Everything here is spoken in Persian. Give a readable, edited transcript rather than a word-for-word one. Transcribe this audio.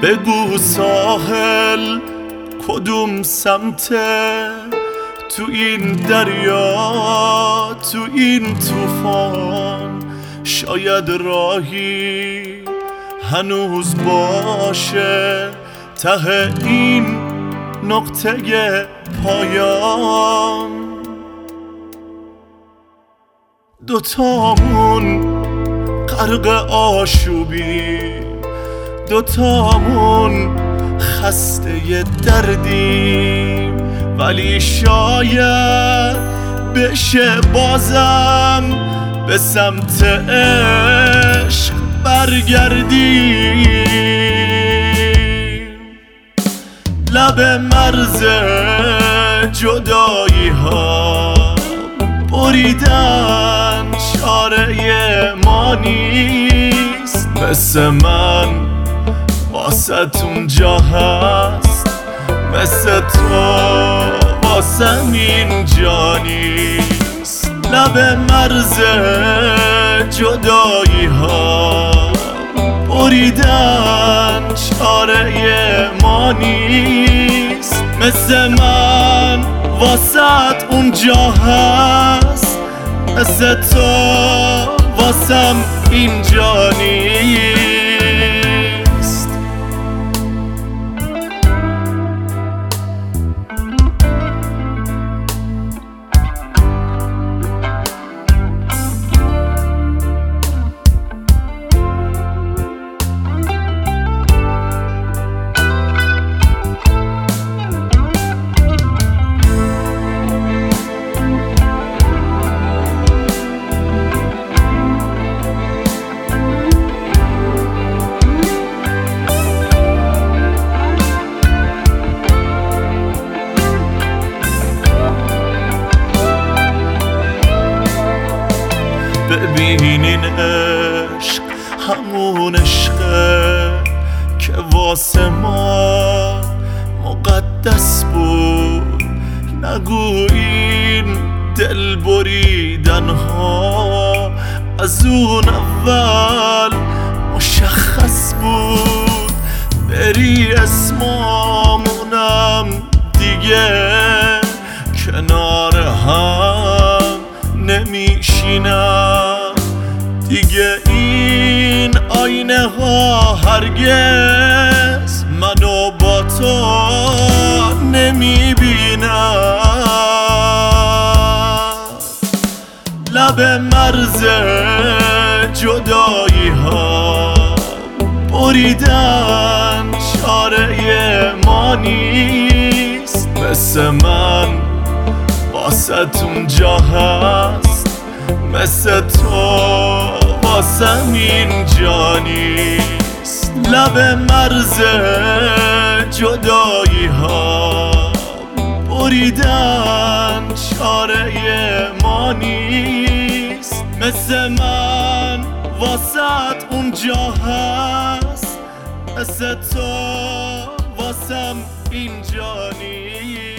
بگو ساحل کدوم سمته، تو این دریا تو این طوفان شاید راهی هنوز باشه ته این نقطه پایان. دوتامون غرق آشوبی، دوتامون خسته دردیم، ولی شاید بشه بازم به سمت عشق برگردیم. لب مرز جدایی ها بریدن، چاره ما نیست. مثل من واسه اونجا هست، مثل تو واسم اینجا نیست. لب مرز جدایی ها بریدن، چاره ما نیست. مثل من واسه اونجا هست، مثل تو واسم اینجا نیست. ببین این عشق همون عشقه که واسه ما مقدس بود. نگو این دل بریدن ها از اون اول مشخص بود. بری اسمامونم دیگه کنار هم نمیشینم دیگه. این آینه ها هرگز منو با تو نمیبینم. لب مرز جدایی ها بریدن، چاره ما نیست. مثل من واسه اونجا هست، مثل تو واسم اینجا نیست. لب مرز جدایی ها بریدن، چاره ما نیست. مثل من واسه اونجا هست، مثل تو واسم اینجا نیست.